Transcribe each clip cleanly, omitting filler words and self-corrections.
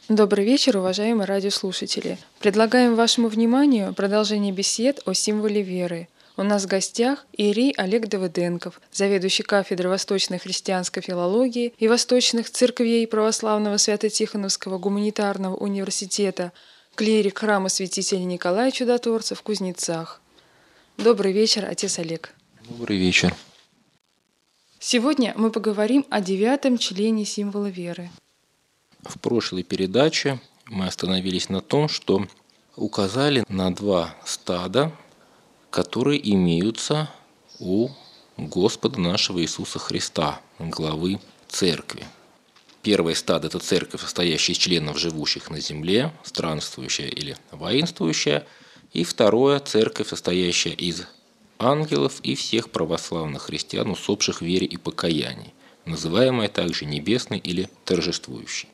Добрый вечер, уважаемые радиослушатели. Предлагаем вашему вниманию продолжение бесед о символе веры. У нас в гостях иерей Олег Давыденков, заведующий кафедрой восточной христианской филологии и восточных церквей Православного Свято-Тихоновского гуманитарного университета, клирик храма святителя Николая Чудотворца в Кузнецах. Добрый вечер, отец Олег. Добрый вечер. Сегодня мы поговорим о 9-м члене символа веры. В прошлой передаче мы остановились на том, что указали на два стада, которые имеются у Господа нашего Иисуса Христа, главы Церкви. Первое стадо – это церковь, состоящая из членов, живущих на земле, странствующая или воинствующая. И второе – церковь, состоящая из ангелов и всех православных христиан, усопших в вере и покаянии, называемая также небесной или торжествующей.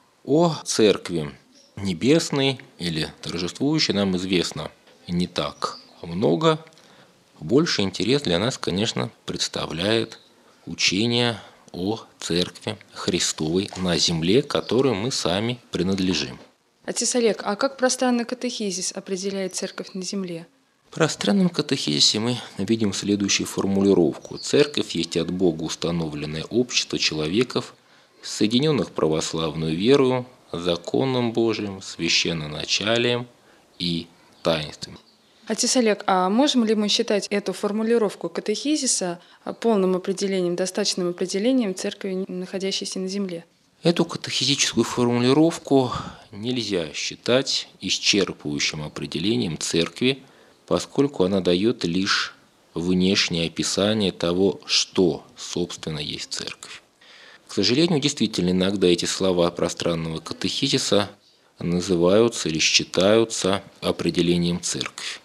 О церкви небесной или торжествующей нам известно не так много. Больше интерес для нас, конечно, представляет учение о церкви Христовой на земле, к которой мы сами принадлежим. Отец Олег, а как пространный катехизис определяет церковь на земле? В пространном катехизисе мы видим следующую формулировку. Церковь есть от Бога установленное общество человеков, соединенных православную верою, законом Божиим, священноначалием и таинством. Отец Олег, а можем ли мы считать эту формулировку катехизиса полным определением, достаточным определением церкви, находящейся на земле? Эту катехизическую формулировку нельзя считать исчерпывающим определением церкви, поскольку она дает лишь внешнее описание того, что, собственно, есть церковь. К сожалению, действительно, иногда эти слова пространного катехизиса называются или считаются определением церкви.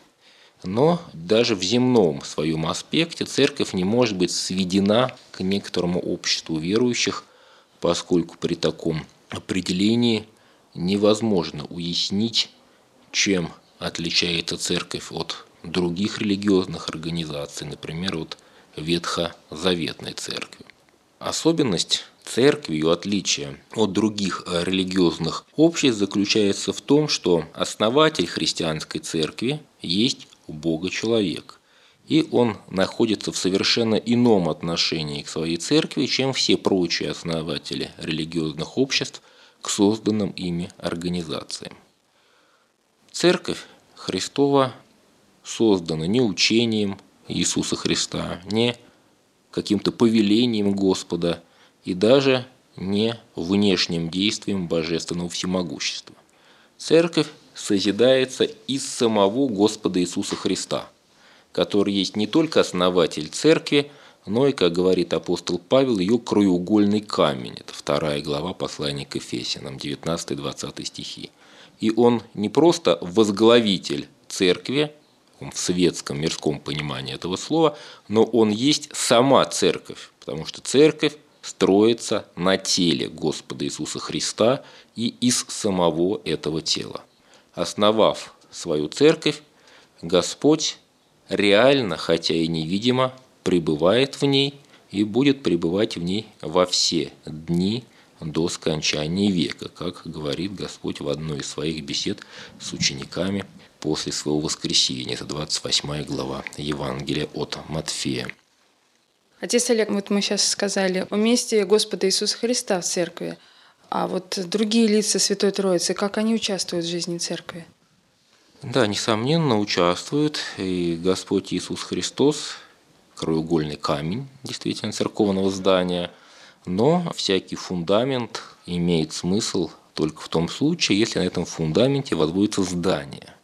Но даже в земном своем аспекте церковь не может быть сведена к некоторому обществу верующих, поскольку при таком определении невозможно уяснить, чем отличается церковь от других религиозных организаций, например, от ветхозаветной церкви. Особенность церкви, ее отличие от других религиозных обществ заключается в том, что основатель христианской церкви есть Бога-человек. И он находится в совершенно ином отношении к своей церкви, чем все прочие основатели религиозных обществ к созданным ими организациям. Церковь Христова создана не учением Иисуса Христа, не каким-то повелением Господа и даже не внешним действием божественного всемогущества. Церковь созидается из самого Господа Иисуса Христа, который есть не только основатель церкви, но и, как говорит апостол Павел, ее краеугольный камень. Это 2 глава послания к Ефесянам, 19-20 стихи. И он не просто возглавитель церкви, в светском, мирском понимании этого слова, но он есть сама церковь, потому что церковь строится на теле Господа Иисуса Христа и из самого этого тела. Основав свою церковь, Господь реально, хотя и невидимо, пребывает в ней и будет пребывать в ней во все дни до скончания века, как говорит Господь в одной из своих бесед с учениками после своего воскресения. Это 28 глава Евангелия от Матфея. Отец Олег, вот мы сейчас сказали о месте Господа Иисуса Христа в церкви, а вот другие лица Святой Троицы, как они участвуют в жизни церкви? Да, несомненно, участвуют. И Господь Иисус Христос – краеугольный камень, действительно, церковного здания, но всякий фундамент имеет смысл только в том случае, если на этом фундаменте возводится здание.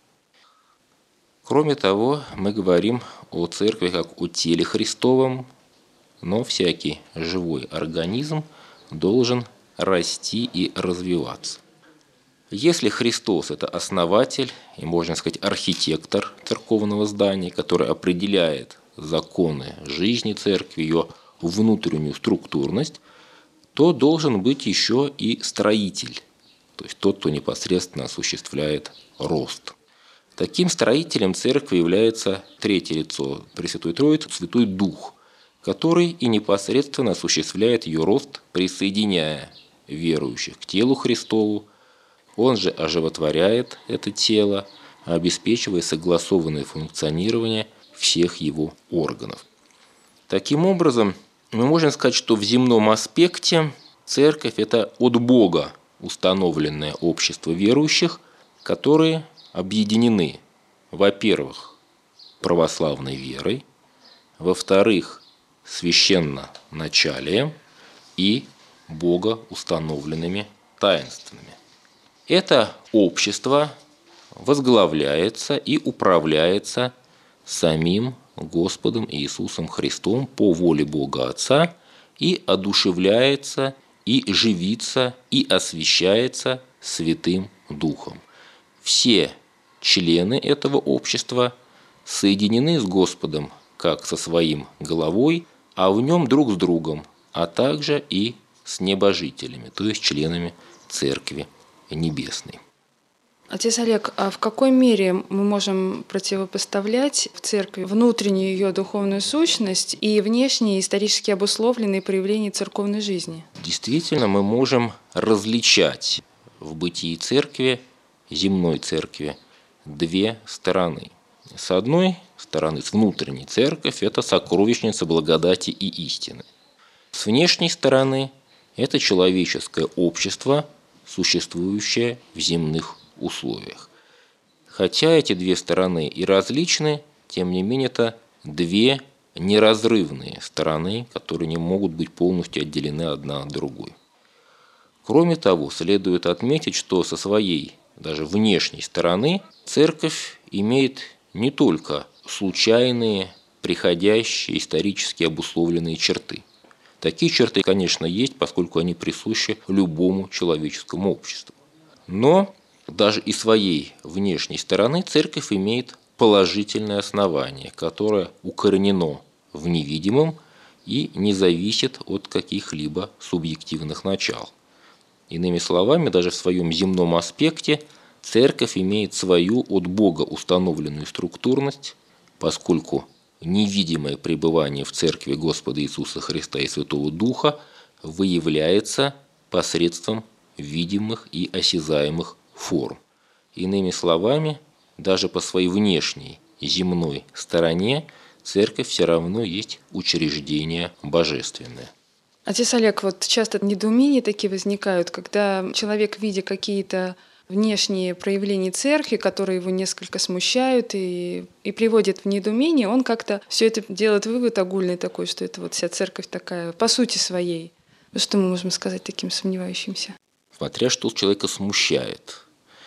Кроме того, мы говорим о церкви как о теле Христовом, но всякий живой организм должен расти и развиваться. Если Христос – это основатель и, можно сказать, архитектор церковного здания, который определяет законы жизни церкви, ее внутреннюю структурность, то должен быть еще и строитель, то есть тот, кто непосредственно осуществляет рост. Таким строителем церкви является третье лицо Пресвятой Троицы, Святой Дух, который и непосредственно осуществляет ее рост, присоединяя верующих к телу Христову, Он же оживотворяет это тело, обеспечивая согласованное функционирование всех его органов. Таким образом, мы можем сказать, что в земном аспекте церковь – это от Бога установленное общество верующих, которые объединены, во-первых, православной верой, во-вторых, священноначалием и Бога установленными таинствами. Это общество возглавляется и управляется самим Господом Иисусом Христом по воле Бога Отца и одушевляется, и живится, и освящается Святым Духом. Все члены этого общества соединены с Господом как со своим головой, а в нем друг с другом, а также и с небожителями, то есть членами Церкви Небесной. Отец Олег, а в какой мере мы можем противопоставлять в церкви внутреннюю ее духовную сущность и внешние исторически обусловленные проявления церковной жизни? Действительно, мы можем различать в бытии церкви, земной церкви, две стороны. С одной стороны, с внутренней церковь – это сокровищница благодати и истины. С внешней стороны – это человеческое общество, существующее в земных условиях. Хотя эти две стороны и различны, тем не менее это две неразрывные стороны, которые не могут быть полностью отделены одна от другой. Кроме того, следует отметить, что со своей даже внешней стороны церковь имеет не только случайные, приходящие, исторически обусловленные черты. Такие черты, конечно, есть, поскольку они присущи любому человеческому обществу. Но даже и своей внешней стороны церковь имеет положительное основание, которое укоренено в невидимом и не зависит от каких-либо субъективных начал. Иными словами, даже в своем земном аспекте церковь имеет свою от Бога установленную структурность, поскольку невидимое пребывание в церкви Господа Иисуса Христа и Святого Духа выявляется посредством видимых и осязаемых форм. Иными словами, даже по своей внешней земной стороне церковь все равно есть учреждение божественное. Отец Олег, вот часто недоумения такие возникают, когда человек, видя какие-то внешние проявления церкви, которые его несколько смущают и приводят в недоумение, он как-то все это делает вывод огульный такой, что это вот вся церковь такая по сути своей. Что мы можем сказать таким сомневающимся? Смотря что человека смущает.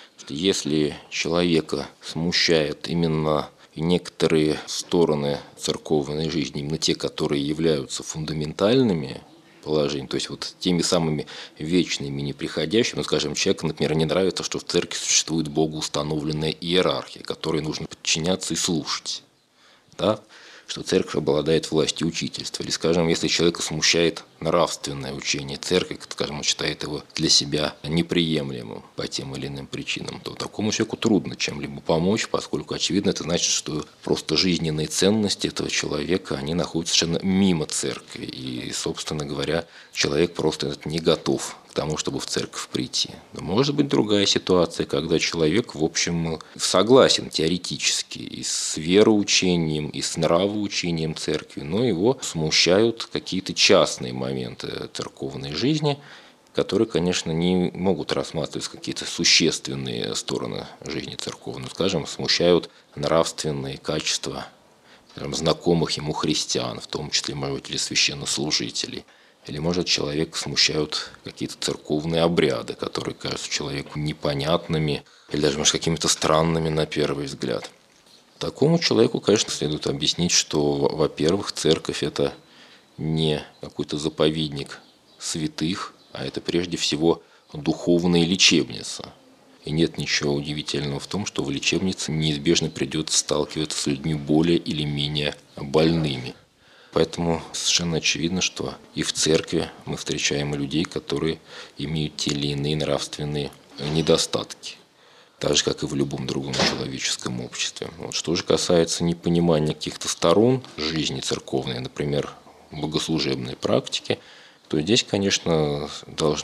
Если человека смущает именно некоторые стороны церковной жизни, именно те, которые являются фундаментальными положениями, то есть вот теми самыми вечными, неприходящими, ну, скажем, человеку, например, не нравится, что в церкви существует Богу установленная иерархия, которой нужно подчиняться и слушать. Да? Что церковь обладает властью учительства. Или, скажем, если человека смущает нравственное учение церкви, скажем, он считает его для себя неприемлемым по тем или иным причинам, то такому человеку трудно чем-либо помочь, поскольку, очевидно, это значит, что просто жизненные ценности этого человека, они находятся совершенно мимо церкви. И, собственно говоря, человек просто не готов к тому, чтобы в церковь прийти. Но может быть другая ситуация, когда человек, в общем, согласен теоретически и с вероучением, и с нравоучением церкви, но его смущают какие-то частные моменты церковной жизни, которые, конечно, не могут рассматривать какие-то существенные стороны жизни церковной. Скажем, смущают нравственные качества знакомых ему христиан, в том числе, может быть, или священнослужителей. Или, может, человека смущают какие-то церковные обряды, которые кажутся человеку непонятными или даже, может, какими-то странными на первый взгляд. Такому человеку, конечно, следует объяснить, что, во-первых, церковь – это не какой-то заповедник святых, а это прежде всего духовная лечебница. И нет ничего удивительного в том, что в лечебнице неизбежно придется сталкиваться с людьми более или менее больными. Поэтому совершенно очевидно, что и в церкви мы встречаем людей, которые имеют те или иные нравственные недостатки, так же, как и в любом другом человеческом обществе. Вот что же касается непонимания каких-то сторон жизни церковной, например, богослужебной практики, то здесь, конечно, должно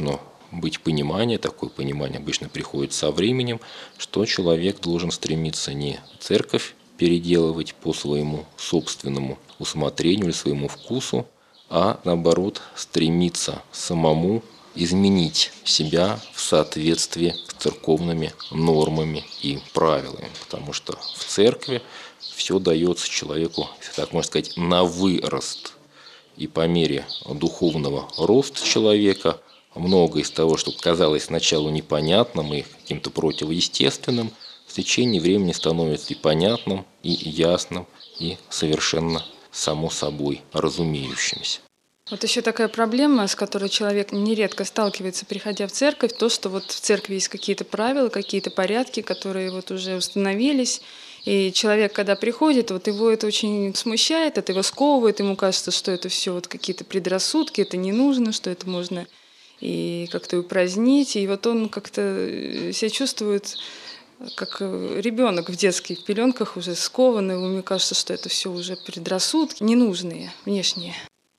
быть понимание, такое понимание обычно приходит со временем, что человек должен стремиться не церковь переделывать по своему собственному усмотрению или своему вкусу, а наоборот стремиться самому изменить себя в соответствии с церковными нормами и правилами, потому что в церкви все дается человеку, если так можно сказать, на вырост. И по мере духовного роста человека многое из того, что казалось сначала непонятным и каким-то противоестественным, в течение времени становится и понятным, и ясным, и совершенно само собой разумеющимся. Вот еще такая проблема, с которой человек нередко сталкивается, приходя в церковь, то, что вот в церкви есть какие-то правила, какие-то порядки, которые вот уже установились. И человек, когда приходит, вот его это очень смущает, это его сковывает, ему кажется, что это все вот какие-то предрассудки, это не нужно, что это можно и как-то упразднить. И вот он как-то себя чувствует как ребенок в детских пеленках, уже скованный, ему кажется, что это все уже предрассудки, ненужные, внешние.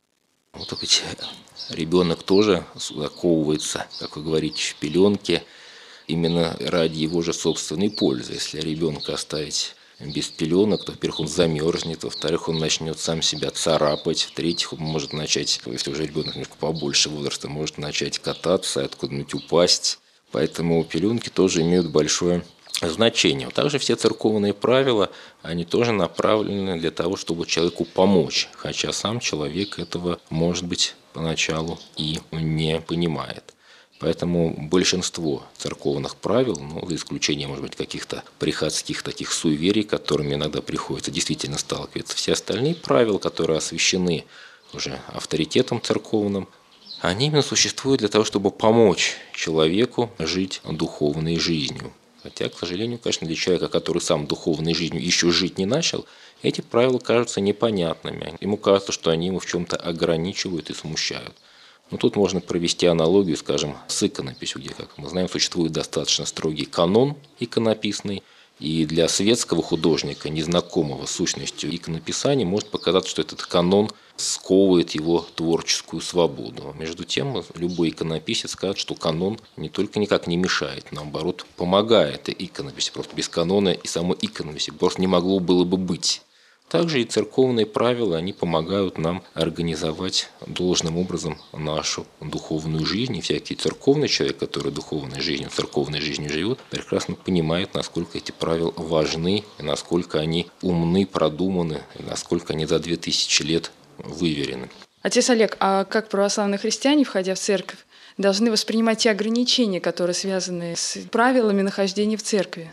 Вот ведь ребенок тоже заковывается, как вы говорите, в пеленке, именно ради его же собственной пользы. Если ребенка оставить без пеленок, то, во-первых, он замерзнет, во-вторых, он начнет сам себя царапать, в-третьих, он может начать, если уже ребенок немножко побольше возраста, может начать кататься, откуда-нибудь упасть. Поэтому пеленки тоже имеют большое значение. Также все церковные правила, они тоже направлены для того, чтобы человеку помочь, хотя сам человек этого, может быть, поначалу и не понимает. Поэтому большинство церковных правил, за исключением, может быть, каких-то приходских таких суеверий, которыми иногда приходится действительно сталкиваться, все остальные правила, которые освящены уже авторитетом церковным, они именно существуют для того, чтобы помочь человеку жить духовной жизнью. Хотя, к сожалению, конечно, для человека, который сам духовной жизнью еще жить не начал, эти правила кажутся непонятными. Ему кажется, что они его в чем-то ограничивают и смущают. Но тут можно провести аналогию, скажем, с иконописью, где, как мы знаем, существует достаточно строгий канон иконописный. И для светского художника, незнакомого с сущностью иконописания, может показаться, что этот канон сковывает его творческую свободу. Между тем, любой иконописец скажет, что канон не только никак не мешает, наоборот, помогает иконописи. Просто без канона и самой иконописи просто не могло было бы быть. Также и церковные правила, они помогают нам организовать должным образом нашу духовную жизнь. И всякий церковный человек, который духовной жизнью, церковной жизнью живет, прекрасно понимает, насколько эти правила важны, и насколько они умны, продуманы, и насколько они за 2000 лет выверены. Отец Олег, а как православные христиане, входя в церковь, должны воспринимать те ограничения, которые связаны с правилами нахождения в церкви?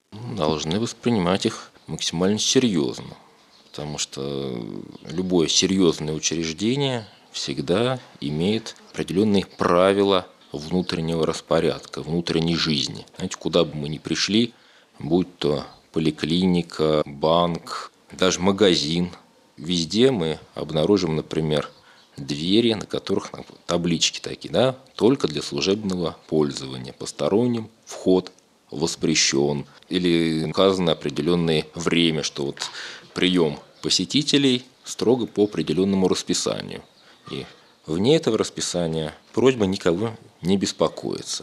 Должны воспринимать их максимально серьезно. Потому что любое серьезное учреждение всегда имеет определенные правила внутреннего распорядка, внутренней жизни. Знаете, куда бы мы ни пришли, будь то поликлиника, банк, даже магазин, везде мы обнаружим, например, двери, на которых таблички такие, да, только для служебного пользования, посторонним вход воспрещен. Или указано определенное время, что вот прием посетителей строго по определенному расписанию. И вне этого расписания просьба никого не беспокоиться.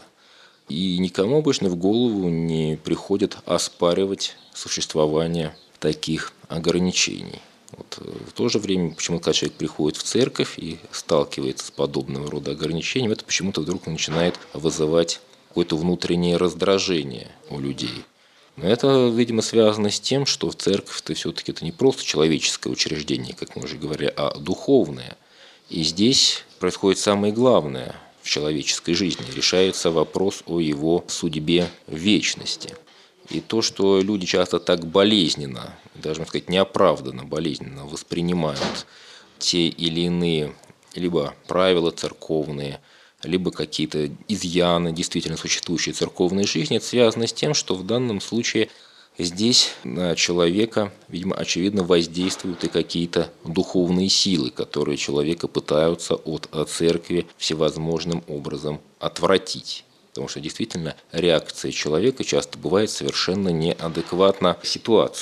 И никому обычно в голову не приходит оспаривать существование таких ограничений. Вот в то же время, почему-то, когда человек приходит в церковь и сталкивается с подобного рода ограничениями, это почему-то вдруг начинает вызывать какое-то внутреннее раздражение у людей. Но это, видимо, связано с тем, что в церковь-то все-таки это не просто человеческое учреждение, как мы уже говорили, а духовное. И здесь происходит самое главное в человеческой жизни. Решается вопрос о его судьбе вечности. И то, что люди часто так болезненно, даже, можно сказать, неоправданно болезненно воспринимают те или иные либо правила церковные, либо какие-то изъяны действительно существующей церковной жизни, это связано с тем, что в данном случае здесь на человека, видимо, очевидно воздействуют и какие-то духовные силы, которые человека пытаются от церкви всевозможным образом отвратить. Потому что действительно реакция человека часто бывает совершенно неадекватна ситуации.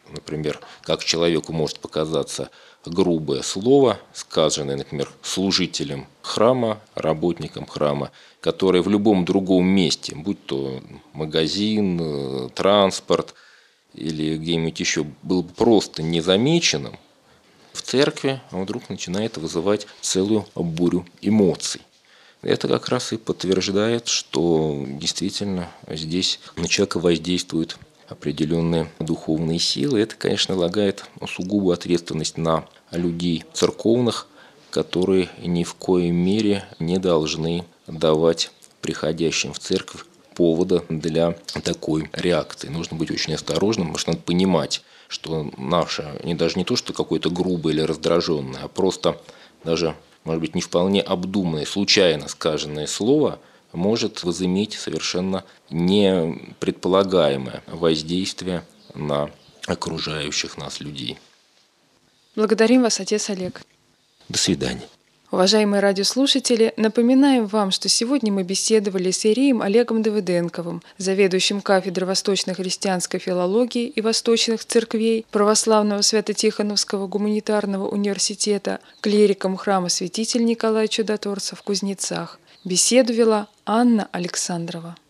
например, как человеку может показаться грубое слово, сказанное, например, служителем храма, работником храма, который в любом другом месте, будь то магазин, транспорт или где-нибудь еще, был бы просто незамеченным, в церкви он вдруг начинает вызывать целую бурю эмоций. Это как раз и подтверждает, что действительно здесь на человека воздействуют определенные духовные силы. Это, конечно, налагает сугубую ответственность на людей церковных, которые ни в коей мере не должны давать приходящим в церковь повода для такой реакции. Нужно быть очень осторожным, потому что надо понимать, что наше, даже не то, что какое-то грубое или раздраженное, а просто даже, может быть, не вполне обдуманное, случайно сказанное слово может возыметь совершенно непредполагаемое воздействие на окружающих нас людей. Благодарим вас, отец Олег. До свидания. Уважаемые радиослушатели, напоминаем вам, что сегодня мы беседовали с иереем Олегом Давыденковым, заведующим кафедрой восточно-христианской филологии и восточных церквей Православного Свято-Тихоновского гуманитарного университета, клириком храма святитель Николай Чудотворца в Кузнецах. Беседу вела Анна Александрова.